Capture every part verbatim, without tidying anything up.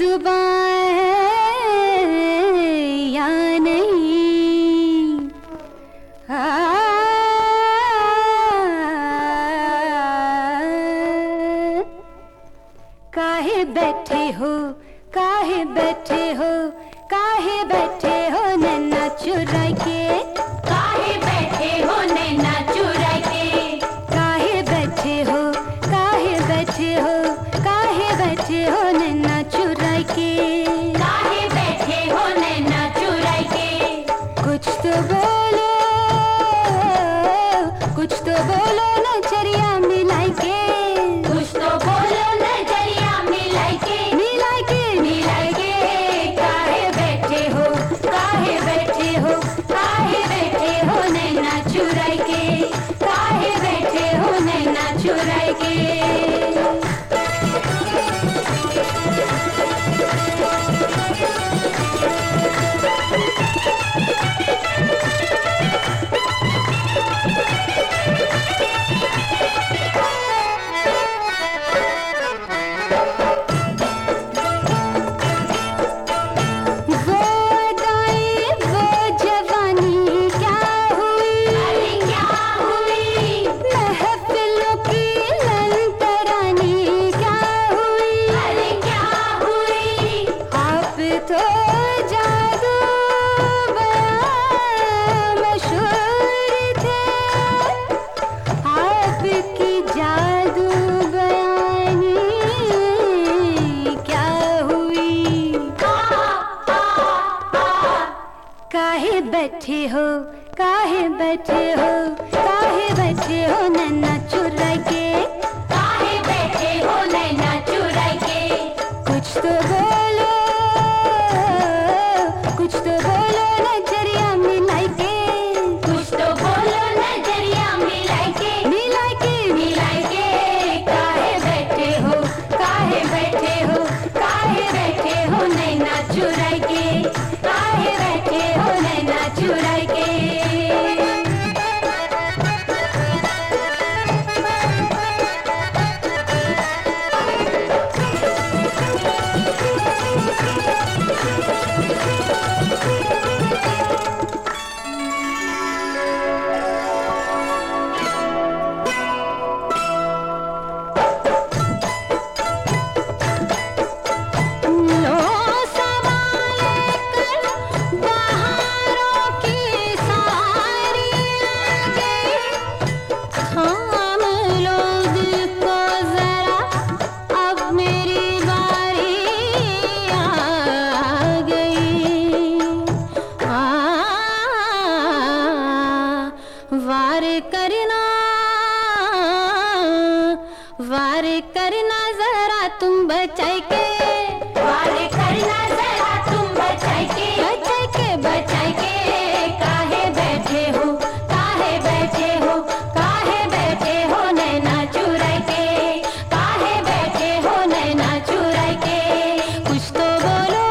जुबान है या नहीं। आ, काहे बैठे हो काहे बैठे हो काहे बैठे हो नैना चुरा के, काहे बैठे हो नैना चुरा के, काहे बैठे हो काहे बैठे हो काहे बैठे हो नैना चुरा के, काहे बैठे हो नैना चुरा के। कुछ तो बोलो कुछ तो बोलो नजरिया मिलाई के, कुछ तो बोलो नजरिया मिलाई के, मिलाई के मिलाई के। काहे बैठे हो काहे बैठे हो काहे बैठे हो नैना चुरा के, काहे बैठे हो नैना चुरा के। काहे बैठे हो काहे बैठे हो काहे बैठे हो नैना चुरा के, काहे बैठे हो नैना चुरा के। कुछ तो बोलो कुछ तो बोलो नजरिया मिलाई के, कुछ तो बोलो नजरिया मिलाई के, मिलाई के मिलाई के। काहे बैठे हो काहे बैठे हो काहे बैठे हो नैना चुरा के, काहे बैठे हो नैना चुरा के। वार करना वार करना जरा तुम बचाई के, वार करना जरा तुम बचाई के, बचाई के बचाई के। काहे बैठे हो काहे बैठे हो काहे बैठे हो नैना चुरा के, काहे बैठे हो नैना चुरा के। कुछ तो बोलो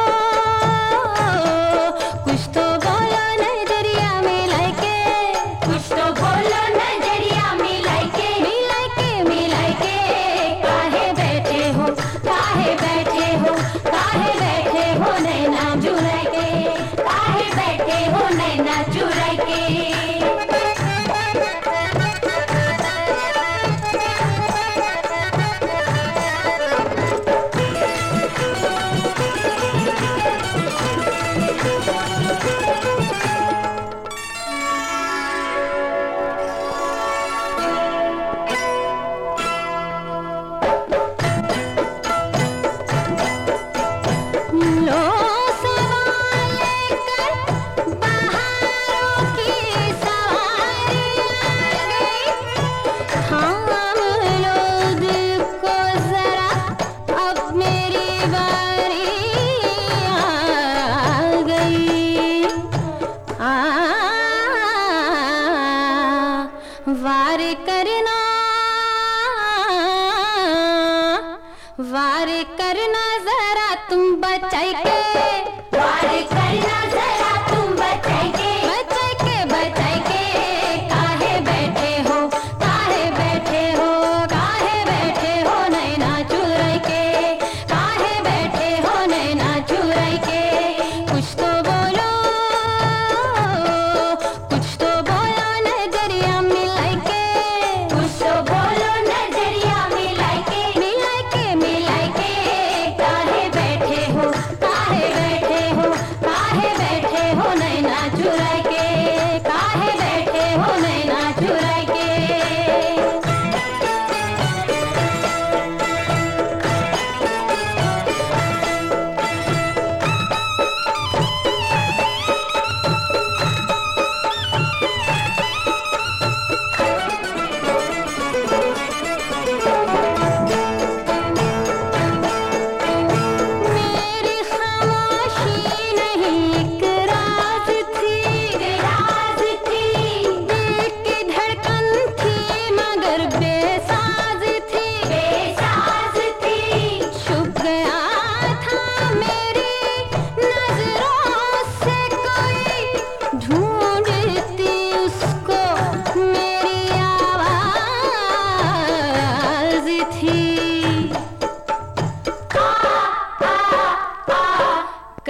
कुछ तो बोलो नजरिया मिलाई के, कुछ तो बोलो नजरिया मिलाई के, मिलाई के मिलाई के। काहे बैठे हो काहे बैठे हो काहे बैठे हो नैना चुरा के, काहे बैठे हो नैना चुरा के। लो सवाल लेकर बहारों की सवारी आ गई, थाम लो दिल को जरा अब मेरी बारी आ गई। आ, वार करना वार करना जरा तुम बचाई के, वार करना जरा तुम बचाई के, बचाई के बचाई के। काहे बैठे हो काहे बैठे हो काहे बैठे हो नैना चुरा के, काहे बैठे हो नैना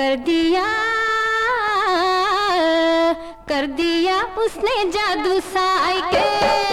कर दिया कर दिया उसने जादू साई के।